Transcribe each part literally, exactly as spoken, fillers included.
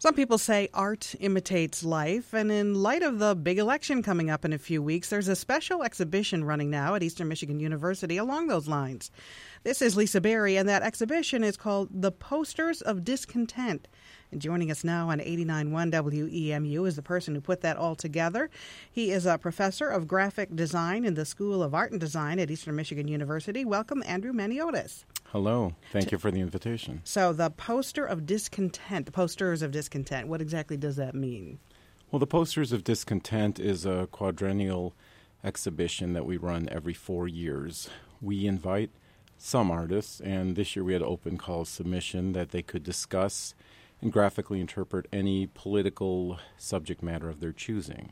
Some people say art imitates life, and in light of the big election coming up in a few weeks, there's a special exhibition running now at Eastern Michigan University along those lines. This is Lisa Berry, and that exhibition is called The Posters of Discontent. And joining us now on eighty-nine point one W E M U is the person who put that all together. He is a professor of graphic design in the School of Art and Design at Eastern Michigan University. Welcome, Andrew Maniotis. Hello. Thank you for the invitation. So the Poster of Discontent, the Posters of Discontent, what exactly does that mean? Well, the Posters of Discontent is a quadrennial exhibition that we run every four years. We invite some artists, and this year we had an open call submission that they could discuss and graphically interpret any political subject matter of their choosing.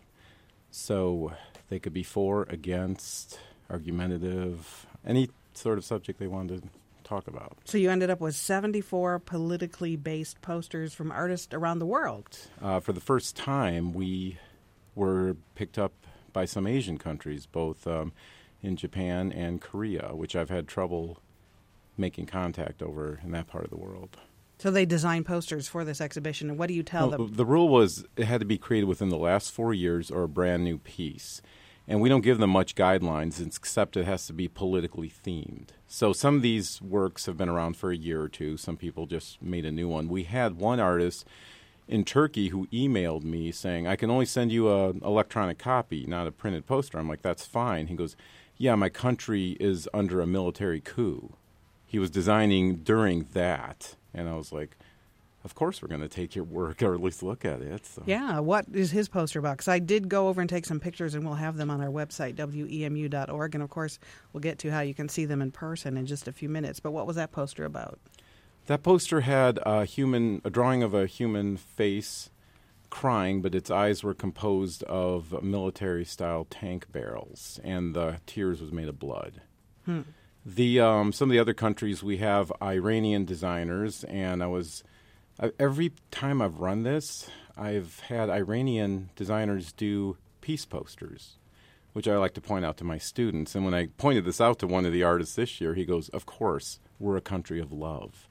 So they could be for, against, argumentative, any sort of subject they wanted to talk about. So you ended up with seventy-four politically based posters from artists around the world. Uh, for the first time, we were picked up by some Asian countries, both um, in Japan and Korea, which I've had trouble making contact over in that part of the world. So they designed posters for this exhibition, and what do you tell well, them? The rule was it had to be created within the last four years or a brand new piece. And we don't give them much guidelines, except it has to be politically themed. So some of these works have been around for a year or two. Some people just made a new one. We had one artist in Turkey who emailed me saying, I can only send you an electronic copy, not a printed poster. I'm like, that's fine. He goes, yeah, my country is under a military coup. He was designing during that. And I was like, of course we're going to take your work, or at least look at it. So. Yeah, what is his poster about? Because I did go over and take some pictures, and we'll have them on our website, W E M U dot org. And, of course, we'll get to how you can see them in person in just a few minutes. But what was that poster about? That poster had a human, a drawing of a human face crying, but its eyes were composed of military-style tank barrels, and the tears was made of blood. Hmm. The um, some of the other countries, we have Iranian designers, and I was I, every time I've run this, I've had Iranian designers do peace posters, which I like to point out to my students. And when I pointed this out to one of the artists this year, he goes, of course, we're a country of love.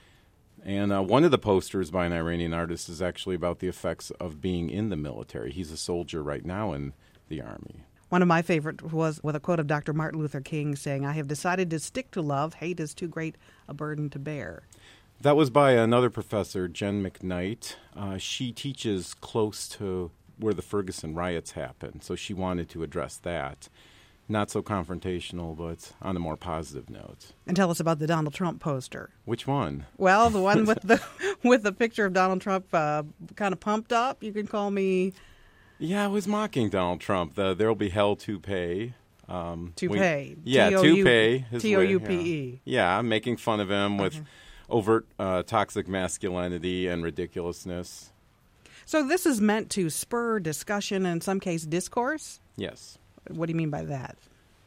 And uh, one of the posters by an Iranian artist is actually about the effects of being in the military. He's a soldier right now in the Army. One of my favorite was with a quote of Doctor Martin Luther King saying, I have decided to stick to love. Hate is too great a burden to bear. That was by another professor, Jen McKnight. Uh, she teaches close to where the Ferguson riots happened, so she wanted to address that. Not so confrontational, but on a more positive note. And tell us about the Donald Trump poster. Which one? Well, the one with the with the picture of Donald Trump uh, kind of pumped up. You can call me... Yeah, I was mocking Donald Trump. The There'll be hell to pay. Um, to we, pay. Yeah, to pay. T O U P E. Yeah, I'm making fun of him with okay. overt uh, toxic masculinity and ridiculousness. So this is meant to spur discussion and in some case discourse? Yes. What do you mean by that?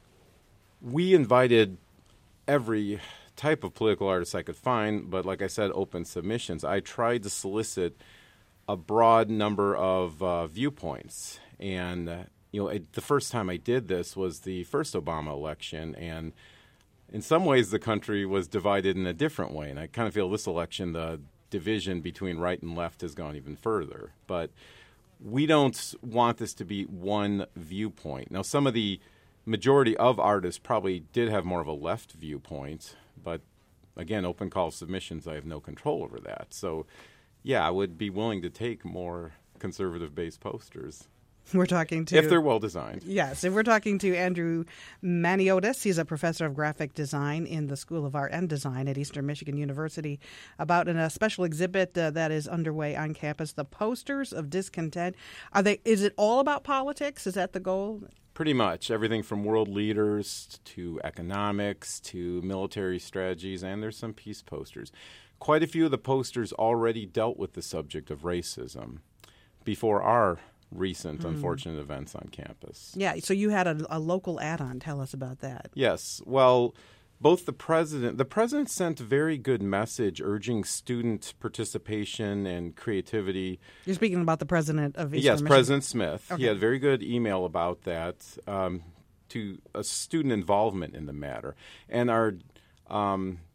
We invited every type of political artist I could find, but like I said, open submissions. I tried to solicit a broad number of uh, viewpoints. And, uh, you know, it, the first time I did this was the first Obama election, and in some ways the country was divided in a different way. And I kind of feel this election, the division between right and left has gone even further. But we don't want this to be one viewpoint. Now, some of the majority of artists probably did have more of a left viewpoint, but, again, open call submissions, I have no control over that. So, yeah, I would be willing to take more conservative-based posters. We're talking to... If they're well-designed. Yes. If we're talking to Andrew Maniotis, he's a professor of graphic design in the School of Art and Design at Eastern Michigan University, about a special exhibit uh, that is underway on campus, The Posters of Discontent. Are they? Is it all about politics? Is that the goal? Pretty much. Everything from world leaders to economics to military strategies, and there's some peace posters. Quite a few of the posters already dealt with the subject of racism before our recent mm. unfortunate events on campus. Yeah, so you had a, a local add-on. Tell us about that. Yes. Well, both the president, the president sent a very good message urging student participation and creativity. You're speaking about the president of Eastern Yes, Michigan. President Smith. Okay. He had a very good email about that, um, to a student involvement in the matter. And our um,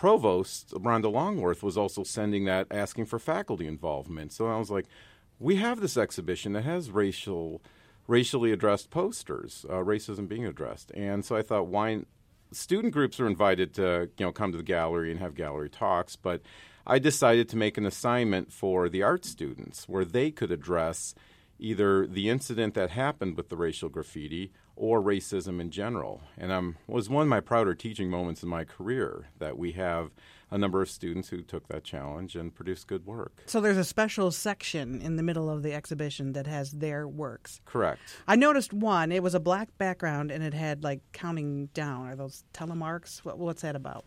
provost, Rhonda Longworth, was also sending that, asking for faculty involvement. So I was like, we have this exhibition that has racial, racially addressed posters, uh, racism being addressed. And so I thought, why student groups are invited to, you know, come to the gallery and have gallery talks, but I decided to make an assignment for the art students where they could address either the incident that happened with the racial graffiti or racism in general. And um, it was one of my prouder teaching moments in my career that we have a number of students who took that challenge and produced good work. So there's a special section in the middle of the exhibition that has their works. Correct. I noticed one. It was a black background, and it had, like, counting down. Are those telemarks? What, what's that about?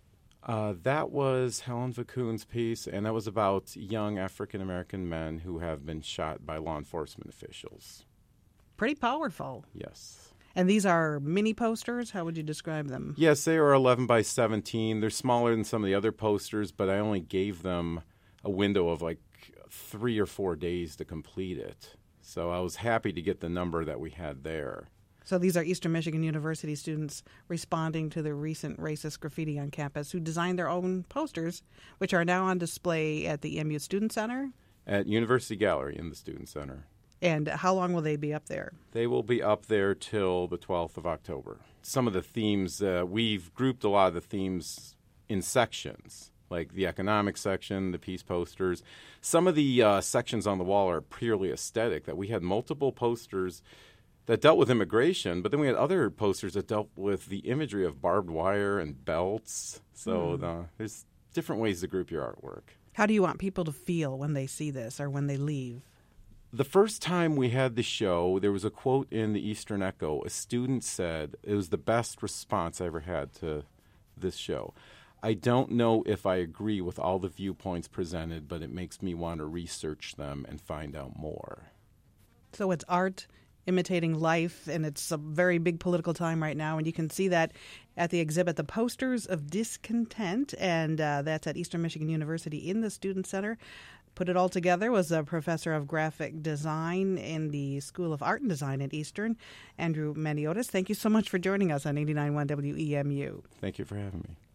Uh, that was Helen Vacuum's piece, and that was about young African-American men who have been shot by law enforcement officials. Pretty powerful. Yes. And these are mini posters? How would you describe them? Yes, they are eleven by seventeen. They're smaller than some of the other posters, but I only gave them a window of like three or four days to complete it. So I was happy to get the number that we had there. So these are Eastern Michigan University students responding to the recent racist graffiti on campus who designed their own posters, which are now on display at the M U Student Center? At University Gallery in the Student Center. And how long will they be up there? They will be up there till the twelfth of October. Some of the themes, uh, we've grouped a lot of the themes in sections, like the economic section, the peace posters. Some of the uh, sections on the wall are purely aesthetic, that we had multiple posters that dealt with immigration, but then we had other posters that dealt with the imagery of barbed wire and belts. So mm. the, there's different ways to group your artwork. How do you want people to feel when they see this or when they leave? The first time we had the show, there was a quote in the Eastern Echo. A student said, it was the best response I ever had to this show. I don't know if I agree with all the viewpoints presented, but it makes me want to research them and find out more. So it's art imitating life, and it's a very big political time right now, and you can see that at the exhibit, The Posters of Discontent, and uh, that's at Eastern Michigan University in the Student Center. Put it all together was a professor of graphic design in the School of Art and Design at Eastern, Andrew Maniotis. Thank you so much for joining us on eighty-nine point one W E M U. Thank you for having me.